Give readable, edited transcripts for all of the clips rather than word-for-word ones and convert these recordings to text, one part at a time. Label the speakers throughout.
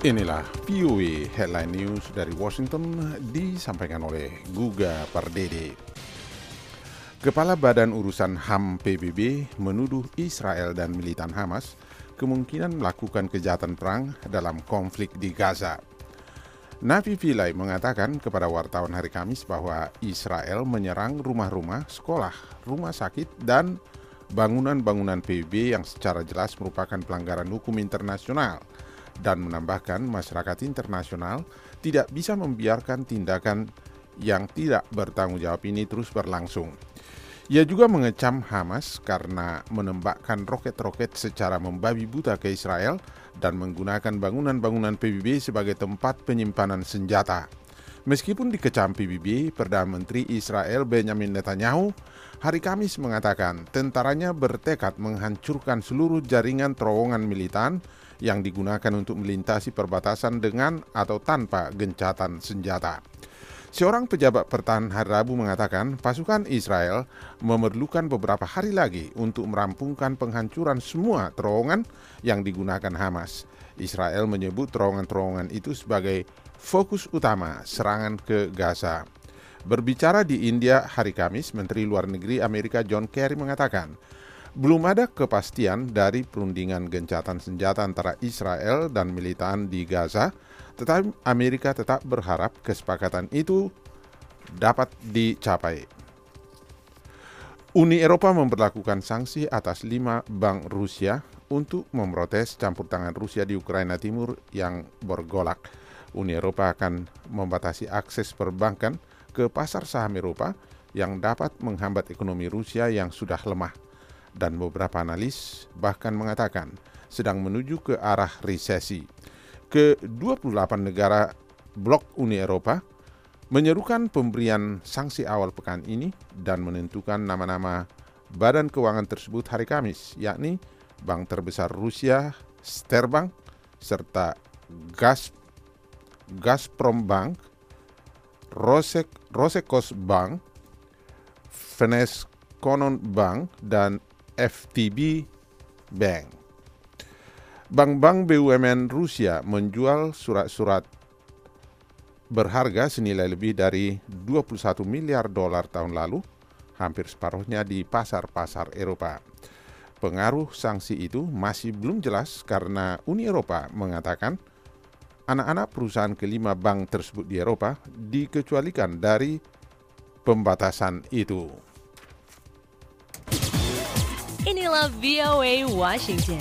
Speaker 1: Inilah VOA Headline News dari Washington disampaikan oleh Guga Pardede. Kepala Badan Urusan HAM PBB menuduh Israel dan militan Hamas kemungkinan melakukan kejahatan perang dalam konflik di Gaza. Navi Pillay mengatakan kepada wartawan hari Kamis bahwa Israel menyerang rumah-rumah, sekolah, rumah sakit, dan bangunan-bangunan PBB yang secara jelas merupakan pelanggaran hukum internasional, dan menambahkan masyarakat internasional tidak bisa membiarkan tindakan yang tidak bertanggung jawab ini terus berlangsung. Ia juga mengecam Hamas karena menembakkan roket-roket secara membabi buta ke Israel dan menggunakan bangunan-bangunan PBB sebagai tempat penyimpanan senjata. Meskipun dikecam PBB, Perdana Menteri Israel Benjamin Netanyahu hari Kamis mengatakan tentaranya bertekad menghancurkan seluruh jaringan terowongan militan yang digunakan untuk melintasi perbatasan dengan atau tanpa gencatan senjata. Seorang pejabat pertahanan hari Rabu mengatakan pasukan Israel memerlukan beberapa hari lagi untuk merampungkan penghancuran semua terowongan yang digunakan Hamas. Israel menyebut terowongan-terowongan itu sebagai fokus utama serangan ke Gaza. Berbicara di India hari Kamis, Menteri Luar Negeri Amerika John Kerry mengatakan belum ada kepastian dari perundingan gencatan senjata antara Israel dan militan di Gaza, tetapi Amerika tetap berharap kesepakatan itu dapat dicapai. Uni Eropa memberlakukan sanksi atas 5 bank Rusia untuk memprotes campur tangan Rusia di Ukraina Timur yang bergolak. Uni Eropa akan membatasi akses perbankan ke pasar saham Eropa yang dapat menghambat ekonomi Rusia yang sudah lemah. Dan beberapa analis bahkan mengatakan sedang menuju ke arah resesi. Ke-28 negara blok Uni Eropa menyerukan pemberian sanksi awal pekan ini dan menentukan nama-nama badan keuangan tersebut hari Kamis, yakni bank terbesar Rusia, Sberbank, serta Gazprom Bank, Rosekosbank, Vneshkonon Bank, dan FTB Bank. Bank-bank BUMN Rusia menjual surat-surat berharga senilai lebih dari 21 miliar dolar tahun lalu, hampir separuhnya di pasar-pasar Eropa. Pengaruh sanksi itu masih belum jelas karena Uni Eropa mengatakan anak-anak perusahaan kelima bank tersebut di Eropa dikecualikan dari pembatasan itu.
Speaker 2: Inilah VOA Washington.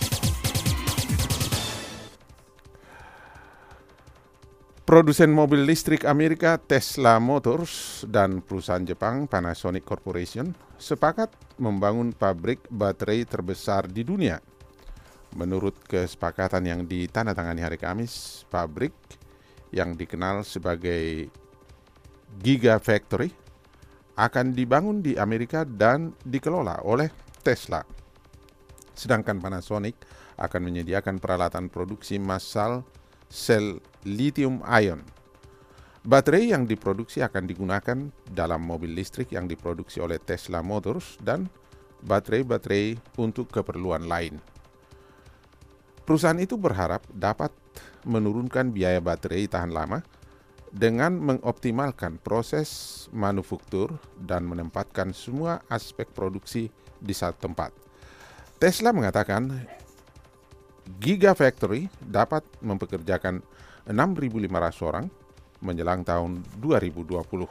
Speaker 1: Produsen mobil listrik Amerika Tesla Motors dan perusahaan Jepang Panasonic Corporation sepakat membangun pabrik baterai terbesar di dunia. Menurut kesepakatan yang ditandatangani hari Kamis, pabrik yang dikenal sebagai Gigafactory akan dibangun di Amerika dan dikelola oleh Tesla. Sedangkan Panasonic akan menyediakan peralatan produksi massal sel lithium ion. Baterai yang diproduksi akan digunakan dalam mobil listrik yang diproduksi oleh Tesla Motors dan baterai-baterai untuk keperluan lain. Perusahaan itu berharap dapat menurunkan biaya baterai tahan lama dengan mengoptimalkan proses manufaktur dan menempatkan semua aspek produksi di satu tempat. Tesla mengatakan Gigafactory dapat mempekerjakan 6.500 orang menjelang tahun 2020.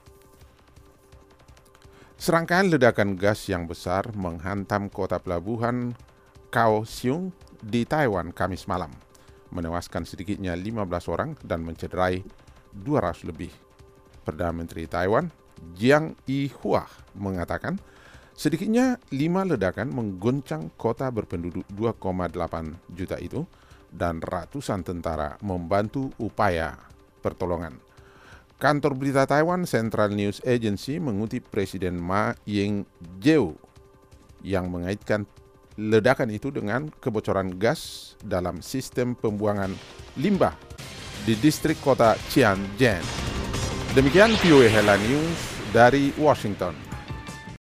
Speaker 1: Serangkaian ledakan gas yang besar menghantam kota pelabuhan Kaohsiung di Taiwan Kamis malam, menewaskan sedikitnya 15 orang dan mencederai 200 lebih. Perdana Menteri Taiwan, Jiang Yihua, mengatakan sedikitnya 5 ledakan mengguncang kota berpenduduk 2,8 juta itu dan ratusan tentara membantu upaya pertolongan. Kantor berita Taiwan Central News Agency mengutip Presiden Ma Ying-jeou yang mengaitkan ledakan itu dengan kebocoran gas dalam sistem pembuangan limbah di distrik kota Tianjin. Demikian VOA Headline News dari Washington.